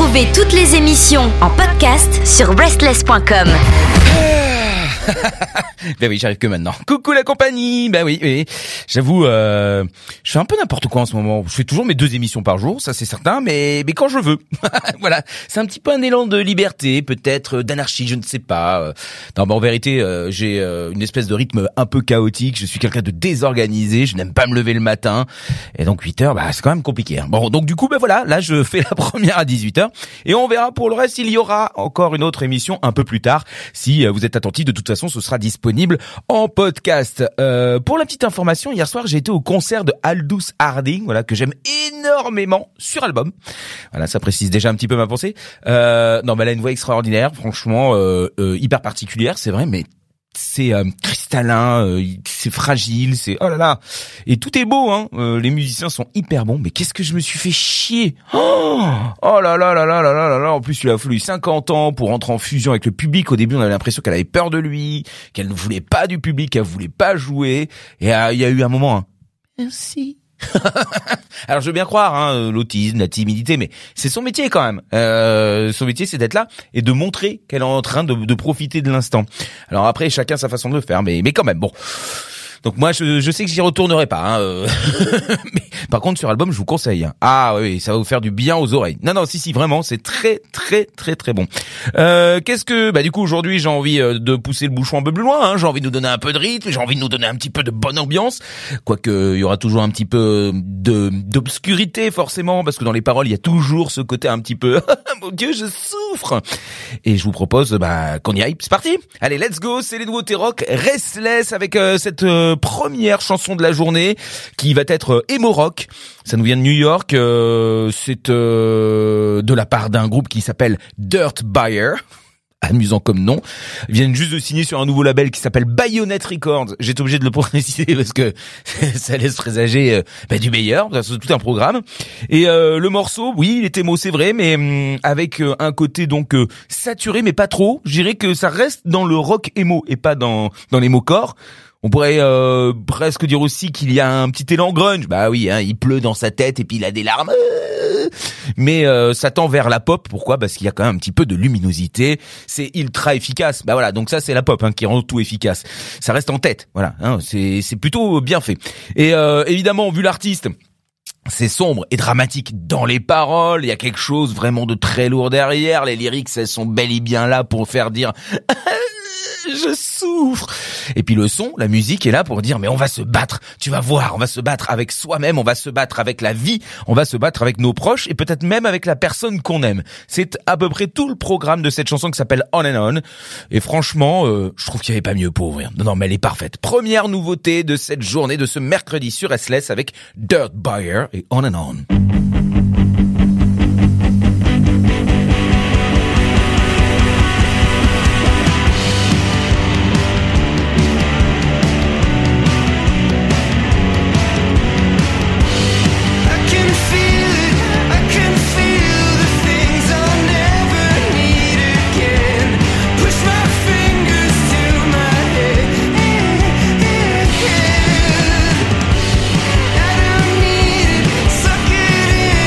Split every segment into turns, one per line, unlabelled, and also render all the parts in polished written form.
Retrouvez toutes les émissions en podcast sur restless.com.
Ben oui, j'arrive que maintenant. Coucou la compagnie. Ben oui. J'avoue, je fais un peu n'importe quoi en ce moment. Je fais toujours mes 2 émissions par jour, ça c'est certain, mais quand je veux. Voilà, c'est un petit peu un élan de liberté, peut-être d'anarchie, je ne sais pas. Non, en vérité, j'ai une espèce de rythme un peu chaotique. Je suis quelqu'un de désorganisé. Je n'aime pas me lever le matin, et donc 8h, c'est quand même compliqué. Bon, donc du coup, voilà, là je fais la première à 18h, et on verra pour le reste. Il y aura encore une autre émission un peu plus tard. Si vous êtes attentifs, de toute façon, ce sera disponible en podcast. Pour la petite information, hier soir, j'ai été au concert de Aldous Harding, voilà, que j'aime énormément, sur album. Voilà, ça précise déjà un petit peu ma pensée. Non, mais elle a une voix extraordinaire, franchement, hyper particulière, c'est vrai, mais c'est cristallin, c'est fragile, c'est oh là là, et tout est beau, hein. Les musiciens sont hyper bons, mais qu'est-ce que je me suis fait chier. Oh là là là là là là là. En plus, il a fallu 50 ans pour entrer en fusion avec le public. Au début, on avait l'impression qu'elle avait peur de lui, qu'elle ne voulait pas du public, qu'elle voulait pas jouer. Et il y a eu un moment, merci. Alors je veux bien croire, l'autisme, la timidité, mais c'est son métier quand même. Son métier, c'est d'être là et de montrer qu'elle est en train de profiter de l'instant. Alors après, chacun sa façon de le faire, mais quand même, bon. Donc moi, je sais que j'y retournerai pas. Mais par contre, sur album, je vous conseille. Ah oui, ça va vous faire du bien aux oreilles. Non, si, vraiment, c'est très, très, très, très bon. Du coup, aujourd'hui, j'ai envie de pousser le bouchon un peu plus loin. J'ai envie de nous donner un peu de rythme, j'ai envie de nous donner un petit peu de bonne ambiance. Quoique, il y aura toujours un petit peu d'obscurité, forcément, parce que dans les paroles, il y a toujours ce côté un petit peu mon Dieu, je souffre. Et je vous propose qu'on y aille. C'est parti. Allez, let's go. C'est les nouveautés rock Restless avec cette première chanson de la journée qui va être emo rock. Ça nous vient de New York. C'est de la part d'un groupe qui s'appelle Dirt Buyer. Amusant comme nom. Ils viennent juste de signer sur un nouveau label qui s'appelle Bayonet Records. J'étais obligé de le préciser parce que ça laisse présager du meilleur. C'est tout un programme. Et le morceau, oui, il est émo, c'est vrai, mais avec un côté donc saturé, mais pas trop. Je dirais que ça reste dans le rock émo et pas dans l'émo-core. On pourrait presque dire aussi qu'il y a un petit élan grunge. Bah oui, il pleut dans sa tête et puis il a des larmes. Mais ça tend vers la pop. Pourquoi ? Parce qu'il y a quand même un petit peu de luminosité. C'est ultra efficace. Bah voilà, donc ça c'est la pop qui rend tout efficace. Ça reste en tête. Voilà, c'est plutôt bien fait. Et évidemment, vu l'artiste, c'est sombre et dramatique dans les paroles. Il y a quelque chose vraiment de très lourd derrière. Les lyrics, elles sont bel et bien là pour faire dire je souffre. Et puis le son, la musique est là pour dire mais on va se battre, tu vas voir, on va se battre avec soi-même, on va se battre avec la vie, on va se battre avec nos proches et peut-être même avec la personne qu'on aime. C'est à peu près tout le programme de cette chanson qui s'appelle On and On. Et franchement, je trouve qu'il n'y avait pas mieux pour ouvrir. Non, mais elle est parfaite. Première nouveauté de cette journée, de ce mercredi sur Restless avec Dirt Buyer et On and On.
Suck it in.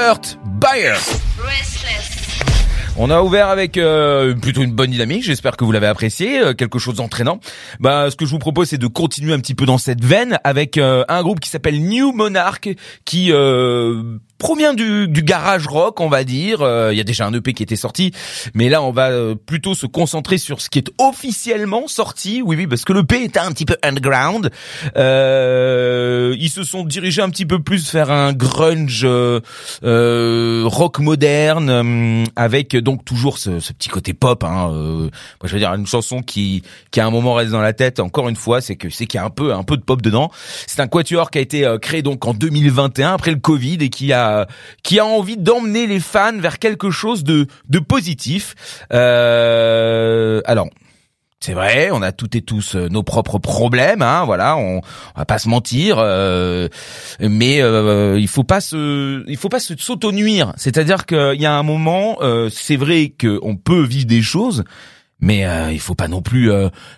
Hurt Buyer. On a ouvert avec plutôt une bonne dynamique, j'espère que vous l'avez apprécié, quelque chose d'entraînant. Ce que je vous propose, c'est de continuer un petit peu dans cette veine avec un groupe qui s'appelle New Monarch, qui provient du garage rock, on va dire. Il y a déjà un EP qui était sorti, mais là on va plutôt se concentrer sur ce qui est officiellement sorti. Oui, parce que l'EP était un petit peu underground. Ils se sont dirigés un petit peu plus vers un grunge rock moderne, avec donc toujours ce petit côté pop. Moi je veux dire une chanson qui à un moment reste dans la tête. Encore une fois, c'est qu'il y a un peu de pop dedans. C'est un quatuor qui a été créé donc en 2021 après le Covid et qui a envie d'emmener les fans vers quelque chose de positif. Alors, c'est vrai, on a toutes et tous nos propres problèmes, voilà, on va pas se mentir, mais il faut pas s'auto-nuire. C'est-à-dire qu'il y a un moment, c'est vrai qu'on peut vivre des choses, mais il faut pas non plus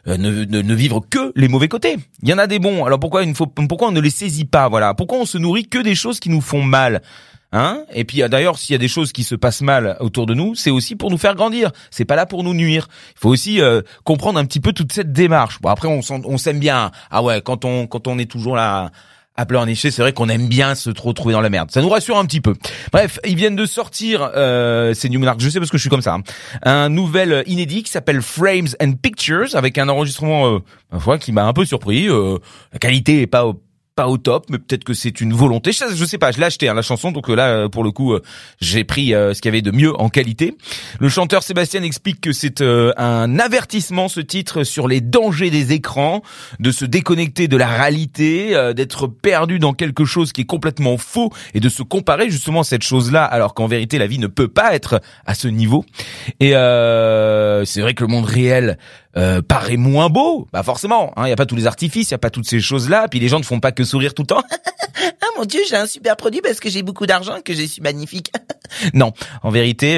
ne vivre que les mauvais côtés. Il y en a des bons. Alors pourquoi on ne les saisit pas, voilà? Pourquoi on se nourrit que des choses qui nous font mal? Et puis d'ailleurs, s'il y a des choses qui se passent mal autour de nous, c'est aussi pour nous faire grandir. C'est pas là pour nous nuire. Il faut aussi comprendre un petit peu toute cette démarche. Bon, après on s'aime bien. Ah ouais, quand on est toujours là à pleurnicher, c'est vrai qu'on aime bien se retrouver dans la merde. Ça nous rassure un petit peu. Bref, ils viennent de sortir, c'est New Monarch, je sais parce que je suis comme ça, un nouvel inédit qui s'appelle Frames and Pictures, avec un enregistrement qui m'a un peu surpris. La qualité est pas au top, mais peut-être que c'est une volonté. Je sais pas, je l'ai acheté la chanson, donc là pour le coup j'ai pris ce qu'il y avait de mieux en qualité. Le chanteur Sébastien explique que c'est un avertissement, ce titre, sur les dangers des écrans, de se déconnecter de la réalité, d'être perdu dans quelque chose qui est complètement faux et de se comparer justement à cette chose-là, alors qu'en vérité la vie ne peut pas être à ce niveau. Et c'est vrai que le monde réel paraît moins beau, forcément, il y a pas tous les artifices, il y a pas toutes ces choses-là, puis les gens ne font pas que sourire tout le temps. Ah mon Dieu, j'ai un super produit parce que j'ai beaucoup d'argent et que je suis magnifique. Non, en vérité,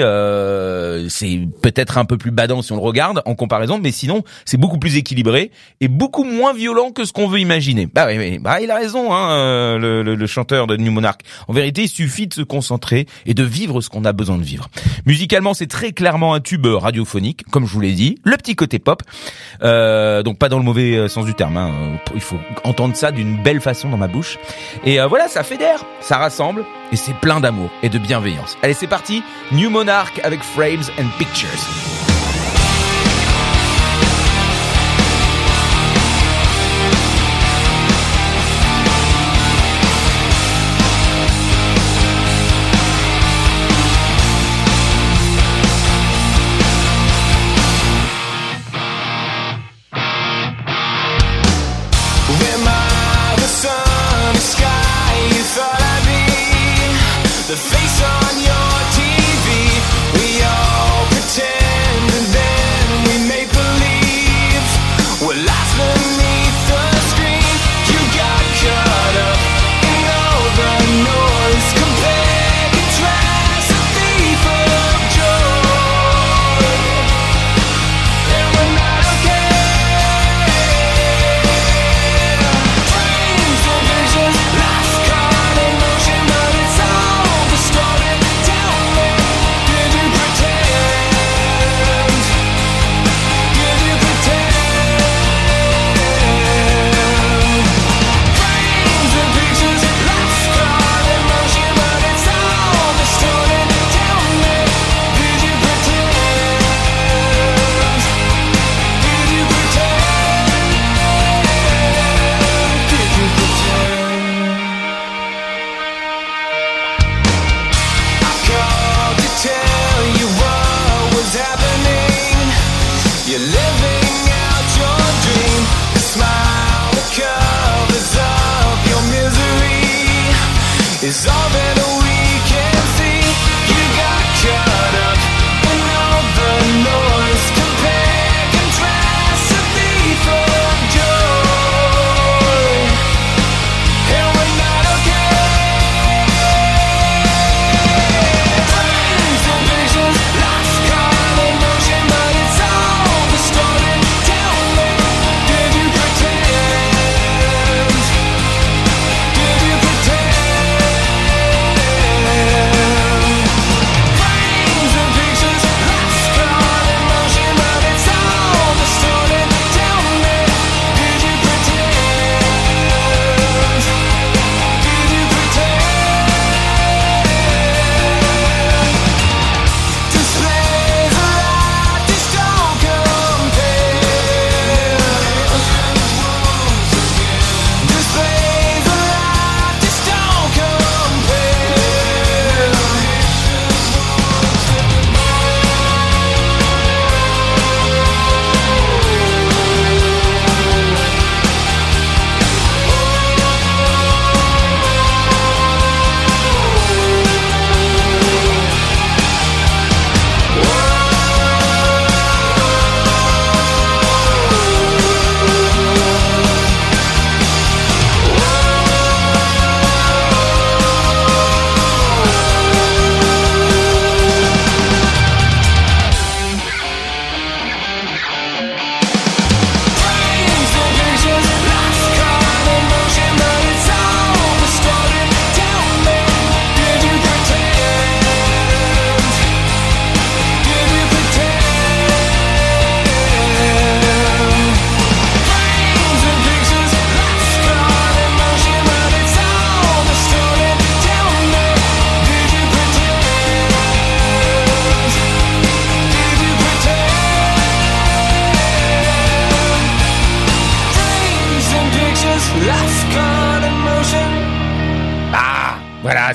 c'est peut-être un peu plus badant si on le regarde en comparaison, mais sinon, c'est beaucoup plus équilibré et beaucoup moins violent que ce qu'on veut imaginer. Il a raison, le chanteur de New Monarch. En vérité, il suffit de se concentrer et de vivre ce qu'on a besoin de vivre. Musicalement, c'est très clairement un tube radiophonique, comme je vous l'ai dit, le petit côté pop, donc pas dans le mauvais sens du terme. Il faut entendre ça d'une belle façon dans ma bouche. Et voilà, ça fédère, ça rassemble, et c'est plein d'amour et de bienveillance. Allez, c'est parti, New Monarch avec Frames and Pictures.
The face on your TV, we all pretend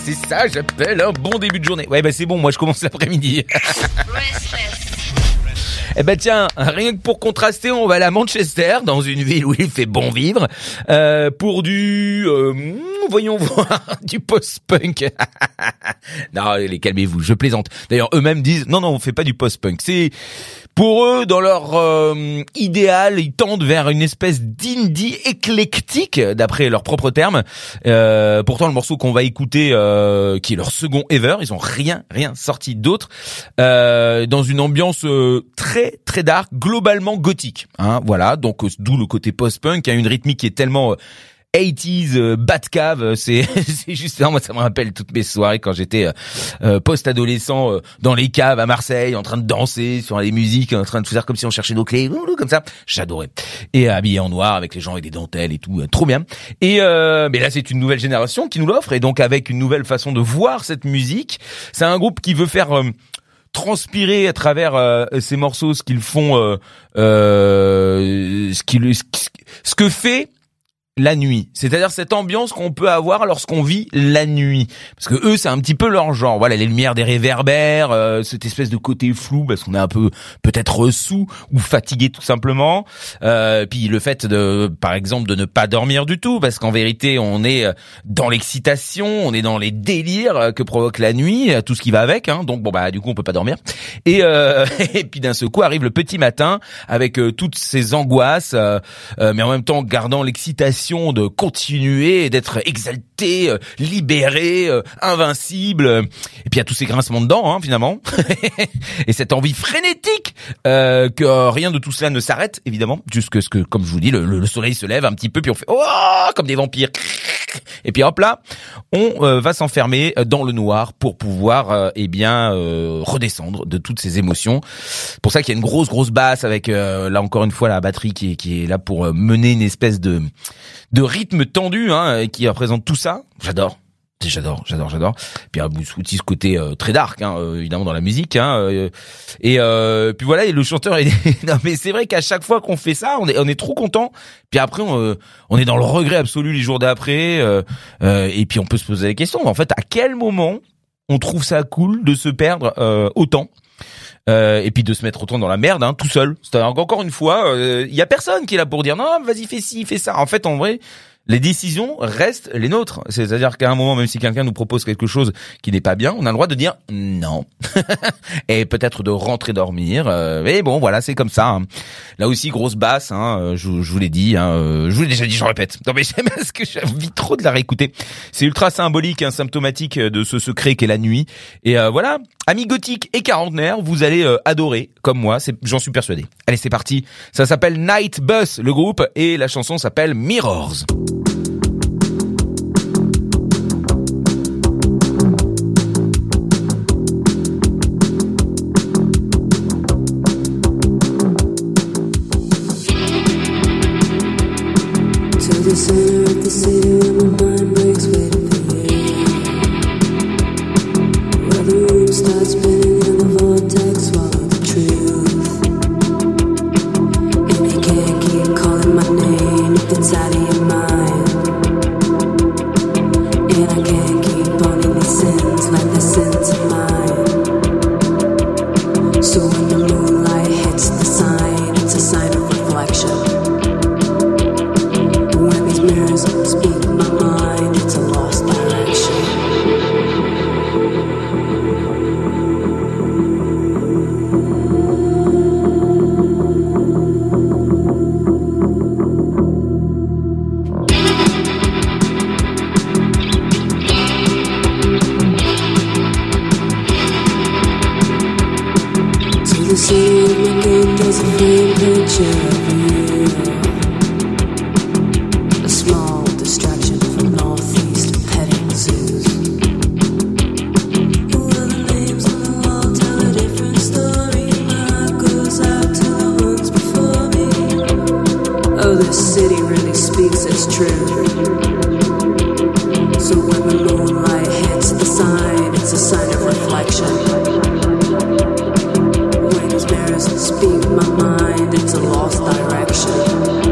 c'est ça, j'appelle un bon début de journée. Ouais, bah c'est bon, moi je commence l'après-midi. Eh ben tiens, rien que pour contraster, on va aller à Manchester, dans une ville où il fait bon vivre, pour voyons voir, du post-punk. Non, allez, calmez-vous, je plaisante. D'ailleurs, eux-mêmes disent, non, on fait pas du post-punk. C'est, pour eux, dans leur idéal, ils tendent vers une espèce d'indie éclectique, d'après leurs propres termes. Pourtant, le morceau qu'on va écouter, qui est leur second ever, ils ont rien sorti d'autre, dans une ambiance très dark, globalement gothique. Hein, voilà, donc d'où le côté post-punk, une rythmique qui est tellement 80s, Batcave, c'est justement, moi ça me rappelle toutes mes soirées quand j'étais post-adolescent dans les caves à Marseille, en train de danser sur les musiques, en train de faire comme si on cherchait nos clés, comme ça. J'adorais. Et habillé en noir avec les gens et des dentelles et tout, trop bien. Et mais là c'est une nouvelle génération qui nous l'offre, et donc avec une nouvelle façon de voir cette musique. C'est un groupe qui veut faire transpirer à travers ces morceaux ce qu'ils font, ce que fait la nuit, c'est-à-dire cette ambiance qu'on peut avoir lorsqu'on vit la nuit, parce que eux c'est un petit peu leur genre. Voilà, les lumières des réverbères, cette espèce de côté flou parce qu'on est un peu peut-être sous ou fatigué tout simplement, puis le fait de, par exemple, de ne pas dormir du tout, parce qu'en vérité on est dans l'excitation, on est dans les délires que provoque la nuit, tout ce qui va avec, hein. Donc bon bah du coup on peut pas dormir, et puis d'un seul coup arrive le petit matin avec toutes ces angoisses, mais en même temps gardant l'excitation de continuer, d'être exalté, libéré, invincible, et puis il y a tous ces grincements de dents, hein, finalement, et cette envie frénétique que rien de tout cela ne s'arrête, évidemment, jusque ce que, comme je vous dis, le soleil se lève un petit peu, puis on fait oh comme des vampires, et puis hop là, on va s'enfermer dans le noir pour pouvoir redescendre de toutes ces émotions. Pour ça qu'il y a une grosse basse avec là encore une fois la batterie qui est là pour mener une espèce de rythme tendu, hein, qui représente tout ça. J'adore. Puis ce côté très dark, hein, évidemment dans la musique, hein, et puis voilà, et le chanteur non mais c'est vrai qu'à chaque fois qu'on fait ça, on est trop content, puis après on est dans le regret absolu les jours d'après, et puis on peut se poser la question, en fait, à quel moment on trouve ça cool de se perdre autant, et puis de se mettre autant dans la merde, hein, tout seul. C'est-à-dire encore une fois, il y a personne qui est là pour dire non, vas-y fais ci, fais ça. En fait, en vrai, les décisions restent les nôtres. C'est-à-dire qu'à un moment, même si quelqu'un nous propose quelque chose qui n'est pas bien, on a le droit de dire non. Et peut-être de rentrer dormir. Mais bon, voilà, c'est comme ça, hein. Là aussi, grosse basse, hein, je vous l'ai dit, hein, je vous l'ai déjà dit, je répète. Non mais j'aime parce que j'ai envie trop de la réécouter. C'est ultra symbolique, hein, symptomatique de ce secret qu'est la nuit. Et voilà, amis gothiques et quarantenaires, vous allez adorer, comme moi, j'en suis persuadé. Allez, c'est parti. Ça s'appelle Night Bus, le groupe, et la chanson s'appelle Mirrors.
The center of the city where my mind breaks waiting for you, where the room starts spinning and the vortex swallow the truth, and you can't keep calling my name if it's out of your mind, and I can't keep owning these sins like they're sins of mine. So when the moonlight hits the sign, it's a sign of reflection. Mirrors speak my mind, it's a lost direction. To the city of my game, there's a frame picture of you. Small distraction from northeast petting zoos. Well, the names on the wall tell a different story. My heart goes out to the ones before me. Oh, this city really speaks its truth. So when the moonlight hits the sign, it's a sign of reflection. When these mirrors speak my mind, it's a lost direction.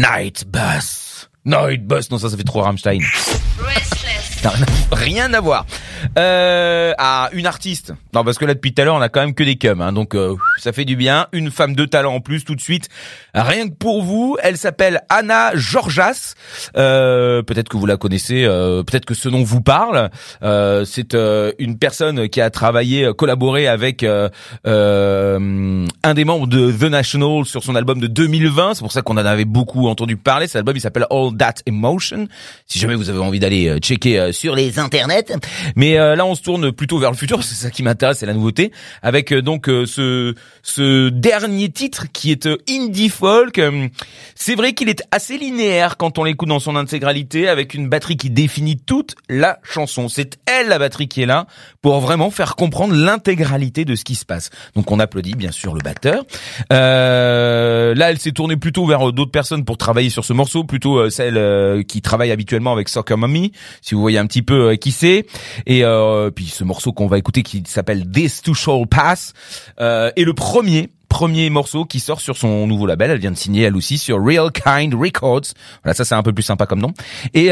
Night Bus. Night Bus, non, ça fait trop Rammstein. Non, rien à voir. Une artiste. Non, parce que là depuis tout à l'heure on a quand même que des cums, hein, donc ça fait du bien. Une femme de talent en plus tout de suite. Rien que pour vous, elle s'appelle Anna Georgas. Peut-être que vous la connaissez, peut-être que ce nom vous parle. C'est une personne qui a collaboré avec un des membres de The National sur son album de 2020. C'est pour ça qu'on en avait beaucoup entendu parler. Cet album il s'appelle All That Emotion. Si jamais vous avez envie d'aller checker sur les internets. Mais là on se tourne plutôt vers le futur, c'est ça qui m'intéresse, c'est la nouveauté, avec ce dernier titre qui est indie folk. C'est vrai qu'il est assez linéaire quand on l'écoute dans son intégralité, avec une batterie qui définit toute la chanson. C'est elle la batterie qui est là pour vraiment faire comprendre l'intégralité de ce qui se passe. Donc on applaudit bien sûr le batteur. Là elle s'est tournée plutôt vers d'autres personnes pour travailler sur ce morceau, plutôt celle qui travaille habituellement avec Soccer Mommy, si vous voyez un petit peu qui c'est. Et puis ce morceau qu'on va écouter qui s'appelle This Too Shall Pass est le premier morceau qui sort sur son nouveau label. Elle vient de signer elle aussi sur Real Kind Records. Voilà, ça c'est un peu plus sympa comme nom. Et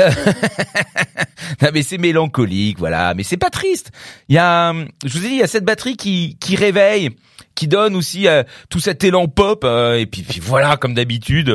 non, mais c'est mélancolique, voilà, mais c'est pas triste. Je vous ai dit, il y a cette batterie qui réveille, qui donne aussi tout cet élan pop et puis voilà, comme d'habitude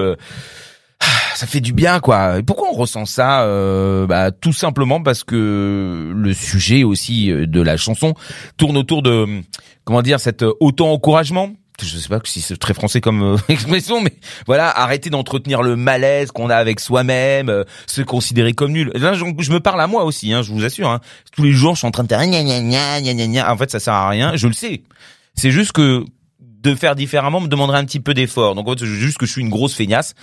ça fait du bien, quoi. Et pourquoi on ressent ça? Tout simplement parce que le sujet aussi de la chanson tourne autour de, cet auto-encouragement. Je sais pas si c'est très français comme expression, mais voilà, arrêter d'entretenir le malaise qu'on a avec soi-même, se considérer comme nul. Là, je me parle à moi aussi, hein, je vous assure. Hein. Tous les jours, je suis en train de faire gna gna gna gna gna gna. En fait, ça sert à rien. Je le sais. C'est juste que de faire différemment me demanderait un petit peu d'effort. Donc en fait, c'est juste que je suis une grosse feignasse.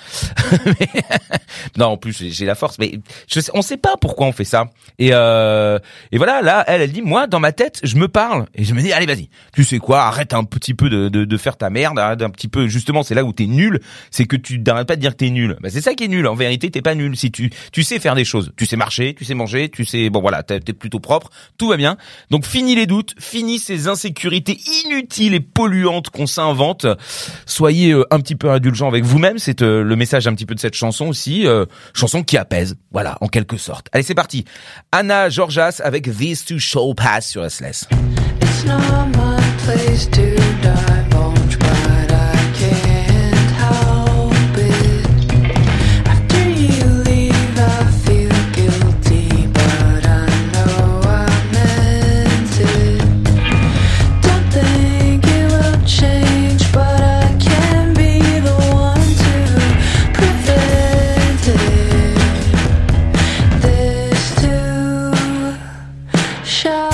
Non, en plus j'ai la force, mais on sait pas pourquoi on fait ça. Et voilà, là elle dit, moi dans ma tête je me parle et je me dis allez vas-y, tu sais quoi, arrête un petit peu de faire ta merde, arrête un petit peu, justement c'est là où t'es nul, c'est que tu n'arrêtes pas de dire que t'es nul. C'est ça qui est nul, en vérité t'es pas nul. Si tu sais faire des choses, tu sais marcher, tu sais manger, tu sais, bon voilà, t'es plutôt propre, tout va bien. Donc fini les doutes, fini ces insécurités inutiles et polluantes qu'on s'invente. Soyez un petit peu indulgents avec vous-même, c'est le message un petit peu de cette chanson aussi, chanson qui apaise, voilà, en quelque sorte. Allez, c'est parti. Anna Georgas avec This Too Shall Pass sur SLS.
It's not my place to divulge, but I can't help it. After you leave, I feel guilty, but I know I meant it. Don't think it will change, but I can be the one to prevent it. This too shall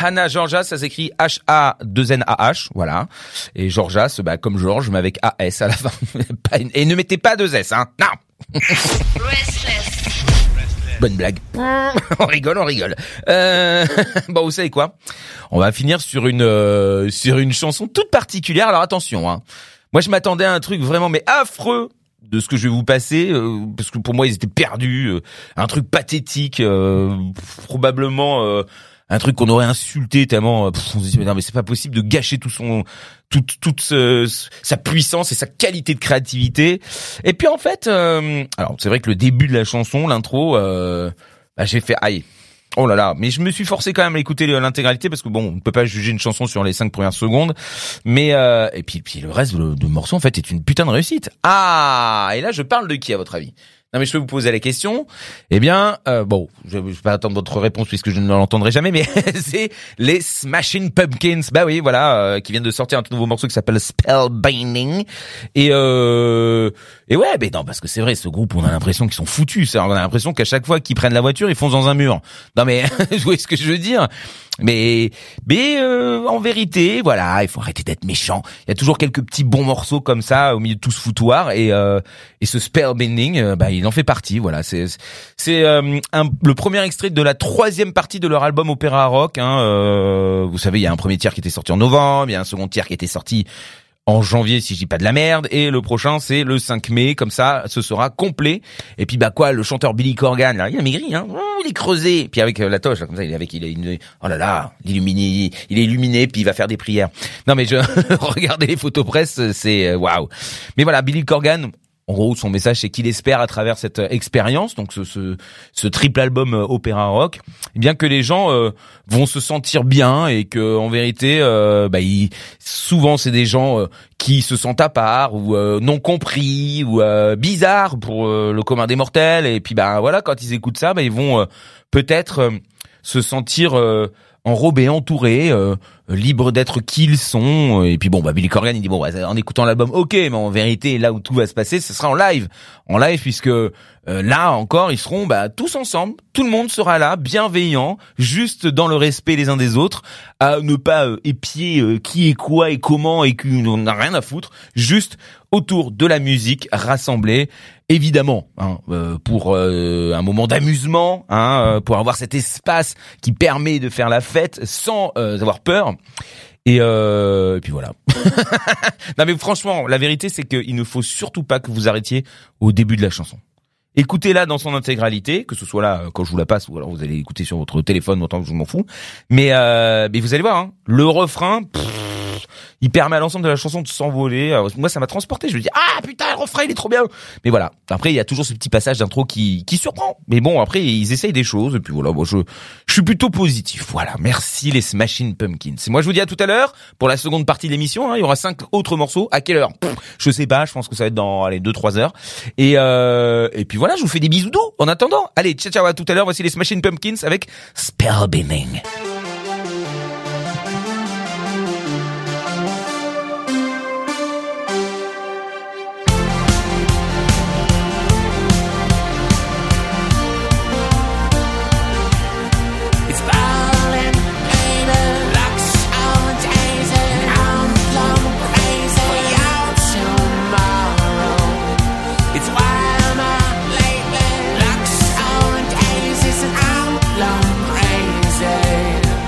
Hannah Georgias, ça s'écrit H-A-2-N-A-H, voilà. Et Georgias, comme Georges, mais avec A-S à la fin. Et ne mettez pas 2 S, hein. Non. Bonne blague. On rigole. Bon, vous savez quoi? On va finir sur une chanson toute particulière. Alors attention, hein. Moi, je m'attendais à un truc vraiment, mais affreux de ce que je vais vous passer, parce que pour moi, ils étaient perdus. Un truc pathétique, probablement un truc qu'on aurait insulté tellement. On se dit, non, mais c'est pas possible de gâcher toute sa puissance et sa qualité de créativité. Et puis en fait, alors c'est vrai que le début de la chanson, l'intro, j'ai fait aïe. Oh là là, mais je me suis forcé quand même à écouter l'intégralité parce que bon, on ne peut pas juger une chanson sur les 5 premières secondes, mais et puis le reste de morceau en fait est une putain de réussite. Ah, et là je parle de qui à votre avis? Non mais je peux vous poser la question. Eh bien, bon, je vais pas attendre votre réponse puisque je ne l'entendrai jamais, mais c'est les Smashing Pumpkins. Bah oui, voilà, qui viennent de sortir un tout nouveau morceau qui s'appelle Spellbinding. Et ouais, mais non, parce que c'est vrai, ce groupe, on a l'impression qu'ils sont foutus. On a l'impression qu'à chaque fois qu'ils prennent la voiture, ils foncent dans un mur. Non mais, vous voyez ce que je veux dire? Mais en vérité, voilà, il faut arrêter d'être méchant. Il y a toujours quelques petits bons morceaux comme ça au milieu de tout ce foutoir et ce Spellbinding, il en fait partie. Voilà, c'est le premier extrait de la 3e partie de leur album Opéra Rock. Vous savez, il y a un premier tiers qui était sorti en novembre, il y a un second tiers qui était sorti en janvier, si je dis pas de la merde, et le prochain c'est le 5 mai, comme ça ce sera complet. Et puis le chanteur Billy Corgan, là, il a maigri, hein, il est creusé, puis avec la toche, là, comme ça, il est oh là là, il est illuminé, puis il va faire des prières. Non mais regardez les photos presse, c'est waouh. Mais voilà, Billy Corgan. En gros, son message, c'est qu'il espère à travers cette expérience, donc ce triple album Opéra Rock, eh bien que les gens vont se sentir bien et que en vérité, souvent c'est des gens qui se sentent à part ou non compris ou bizarres pour le commun des mortels. Et puis voilà, quand ils écoutent ça, ils vont peut-être se sentir enrobés, entourés, libres d'être qui ils sont. Et puis Billy Corgan il dit en écoutant l'album, ok, mais en vérité là où tout va se passer, ce sera en live puisque là encore ils seront tous ensemble, tout le monde sera là, bienveillant, juste dans le respect les uns des autres, à ne pas épier qui est quoi et comment et qu'on n'a rien à foutre, juste autour de la musique, rassemblés, évidemment, pour un moment d'amusement, pour avoir cet espace qui permet de faire la fête sans avoir peur. Et puis voilà. Non mais franchement, la vérité c'est qu'il ne faut surtout pas que vous arrêtiez au début de la chanson. Écoutez-la dans son intégralité, que ce soit là quand je vous la passe ou alors vous allez écouter sur votre téléphone, autant que je m'en fous. Mais vous allez voir, le refrain, il permet à l'ensemble de la chanson de s'envoler. Moi, ça m'a transporté. Je me dis, ah putain, le refrain, il est trop bien. Mais voilà. Après, il y a toujours ce petit passage d'intro qui surprend. Mais bon, après, ils essayent des choses. Et puis voilà, moi, je suis plutôt positif. Voilà. Merci les Smashing Pumpkins. Et moi, je vous dis à tout à l'heure pour la seconde partie de l'émission. Il y aura 5 autres morceaux. À quelle heure? Je sais pas. Je pense que ça va être dans 2-3 heures. Et puis voilà, je vous fais des bisous doux en attendant. Allez, ciao, à tout à l'heure. Voici les Smashing Pumpkins avec Spellbinding.
Long crazy.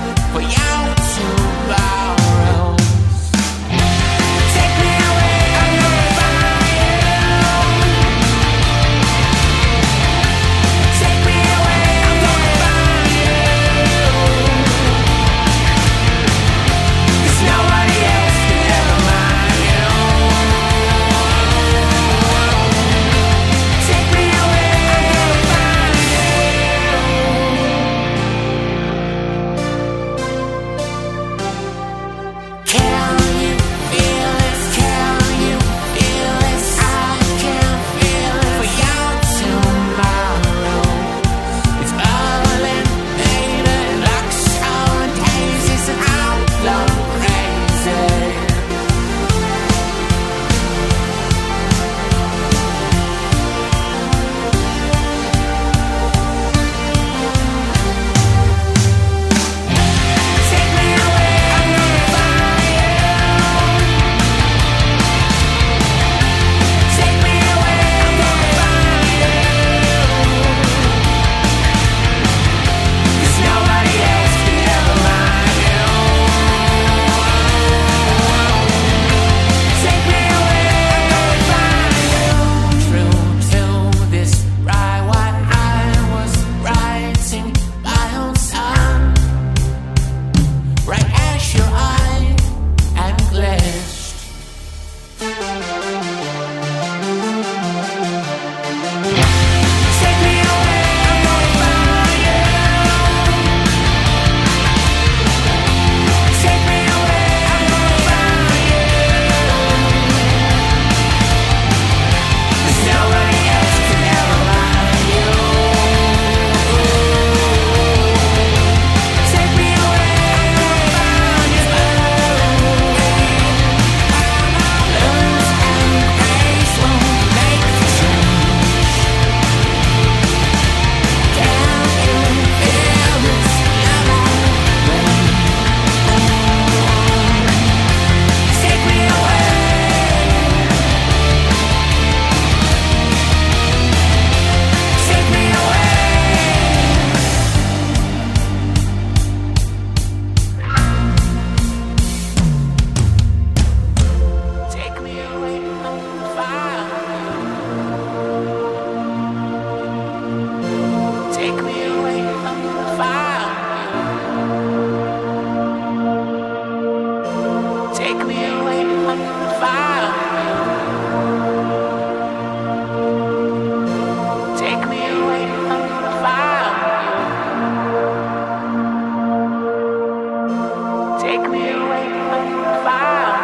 Take me away from the fire.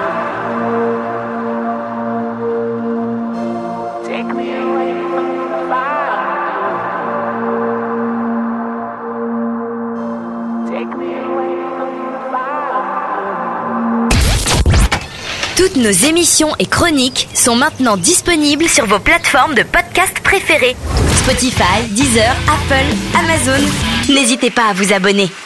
Take me away from the fire. Take me away from the fire.
Toutes nos émissions et chroniques sont maintenant disponibles sur vos plateformes de podcast préférées. Spotify, Deezer, Apple, Amazon. N'hésitez pas à vous abonner.